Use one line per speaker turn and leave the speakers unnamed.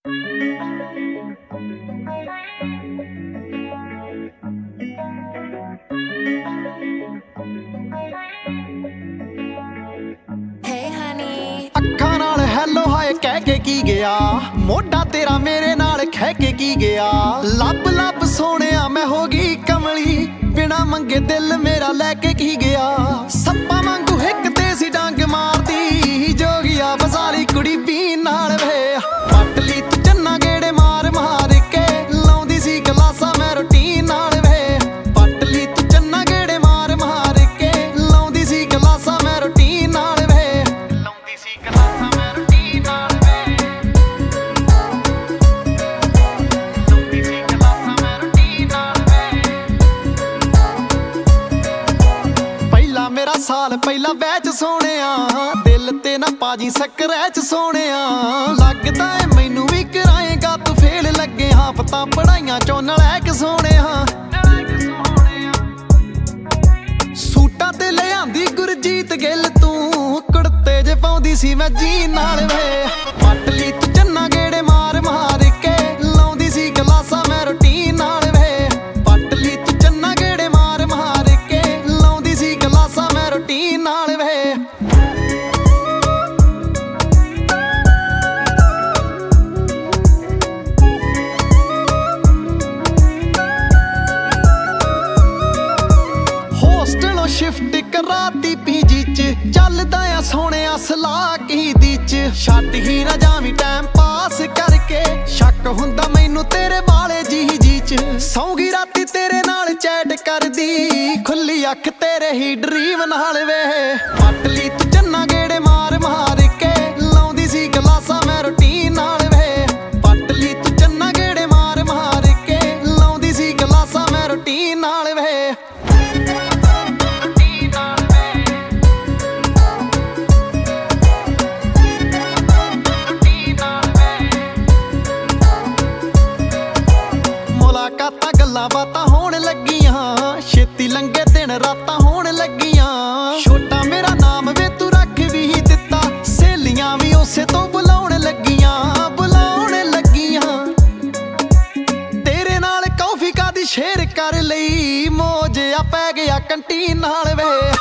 ਅੱਖਾਂ ਨਾਲ ਹੈਲੋ ਹਾਏ ਕਹਿ ਕੇ ਕੀ ਗਿਆ, ਮੋਢਾ ਤੇਰਾ ਮੇਰੇ ਨਾਲ ਖਹਿ ਕੇ ਕੀ ਗਿਆ। ਲੱਭ ਲੱਭ ਸੋਹਣਿਆ ਮੈਂ ਹੋ ਗਈ ਕਮਲੀ, ਬਿਨਾ ਮੰਗੇ ਦਿਲ ਮੇਰਾ ਲੈ ਕੇ ਕੀ ਗਿਆ। ਸੱਪਾਂ ਵਾਂਗੂ ਹਿੱਕ ਤੇ ਸੀ ਡੰਗ ਮਾਰਦੀ, ਜੋਗੀਆ ਬਸਾਲੀ ਕੁੜੀ ਪੀਣ ਨਾਲ ਵੇ। ਪੱਟ ਲਈ ਤੂੰ ਚੰਨਾ ਗੇੜੇ ਮਾਰ ਮਾਰ ਕੇ, ਲਾਉਂਦੀ ਸੀ ਗਲਾਸਾਂ ਮੈਂ ਰੋਟੀਨ ਨਾਲ ਵੇ। ਪੱਟ ਲਈ ਤੂੰ ਚੰਨਾ ਗੇੜੇ ਮਾਰ ਮਾਰ ਕੇ, ਲਾਉਂਦੀ ਸੀ ਗਲਾਸਾਂ ਮੈਂ ਰੋਟੀਨ ਨਾਲ ਵੇ। ਲਾਉਂਦੀ ਸੀ ਗਲਾਸਾਂ ਮੈਂ ਰੋਟੀਨ ਨਾਲ ਵੇ, ਲਾਉਂਦੀ ਸੀ ਗਲਾਸਾਂ ਮੈਂ ਰੋਟੀਨ ਨਾਲ ਵੇ। ਪਹਿਲਾ ਮੇਰਾ ਸਾਲ ਪਹਿਲਾ ਬੈਚ ਸੋਹਣਿਆ, ਦਿਲ ਤੇ ਨਾ ਪਾਜੀ ਸਕਰੈਚ ਸੋਹਣਿਆ। ਲੱਗਦਾ ਏ ਮੈਨੂੰ ਵੀ ਕਰਾਏਗਾ ਤੂੰ ਫੇਲ, ਲੱਗੇ ਹਾਂ ਪਤਾ ਪੜਾਈਆਂ ਚੋਂ ਨਲੈਕ ਸੋਹਣਿਆ। ਸੂਟਾਂ ਤੇ ਲਿਆਂਦੀ ਗੁਰਜੀਤ ਗਿੱਲ ਤੂੰ, ਕੁੜਤੇ ਜੇ ਪਾਉਂਦੀ ਸੀ ਮੈਂ ਜੀਨ ਨਾਲ ਵੇ। ਪੱਟ ਲਈ ਤੂੰ ਚੰਨਾ ਗੇੜੇ ਮਾਰ ਮਾਰ ਕੇ, ਲਾਉਂਦੀ ਸੀ ਗਲਾਸਾਂ ਮੈਂ ਰੋਟੀਨ ਨਾਲ ਵੇ। ਪੱਟ ਲਈ ਤੂੰ ਚੰਨਾ ਗੇੜੇ ਮਾਰ ਮਾਰ ਕੇ, ਲਾਉਂਦੀ ਸੀ ਗਲਾਸਾਂ ਮੈਂ ਰੋਟੀਨ ਨਾਲ ਵੇ। ਹੋਸਟਲੋਂ ਸ਼ਿਫਟ ਕਰਾਤੀ ਪੀਜੀ ਚ, ਚੱਲਦਾ ਆ ਸੋਹਣਿਆ ਸਲਾਹ ਕੀ ਦੀ ਚ। ਛੱਡ ਹੀ ਨਾ ਜਾਵੀਂ ਟਾਈਮ ਪਾਸ ਕਰਕੇ, ਸ਼ੱਕ ਹੁੰਦਾ ਮੈਨੂੰ ਤੇਰੇ ਵਾਲੇ ਜੀ ਚ। ਸੌਂਗੀ ਰਾਤੀ ਤੇਰੇ ਨਾਲ ਚੈਟ ਕਰਦੀ, ਖੁੱਲੀ ਅੱਖ ਤੇਰੇ ਹੀ ਡਰੀਮ ਨਾਲ ਵੇ। ਪੱਟ ਲਈ ਤੂੰ ਚੰਨਾ ਗੇੜੇ ਮਾਰ ਮਾਰ ਕੇ, ਲਾਉਂਦੀ ਸੀ ਗਲਾਸਾਂ ਮੈਂ ਰੋਟੀਨ ਨਾਲ ਵੇ। ਪੱਟ ਲਈ ਤੂੰ ਚੰਨਾ ਗੇੜੇ ਮਾਰ ਮਾਰ ਕੇ, ਲਾਉਂਦੀ ਸੀ ਗਲਾਸਾਂ ਮੈਂ ਰੋਟੀਨ ਨਾਲ ਵੇ। ਮੁਲਾਕਾਤਾਂ ਗੱਲਾਂ ਬਾਤਾਂ ਹੋਣ ਲੱਗੀਆਂ, ਛੇਤੀ ਲੰਘੇ ਦਿਨ ਰਾਤਾਂ ਹੋਣ ਲੱਗੀਆਂ। ਛੋਟਾ ਮੇਰਾ ਨਾਮ ਵੇ ਤੂੰ ਰੱਖ ਵੀ ਦਿੱਤਾ, ਸਹੇਲੀਆਂ ਵੀ ਉਸੇ ਤੋਂ ਬੁਲਾਉਣ ਲੱਗੀਆਂ ਬੁਲਾਉਣ ਲੱਗੀਆਂ। ਤੇਰੇ ਨਾਲ ਕੌਫੀ ਕਾਦੀ ਸ਼ੇਅਰ ਕਰ ਲਈ, ਮੌਜ ਆ ਪੈ ਗਿਆ ਕੰਟੀਨ ਨਾਲ ਵੇ।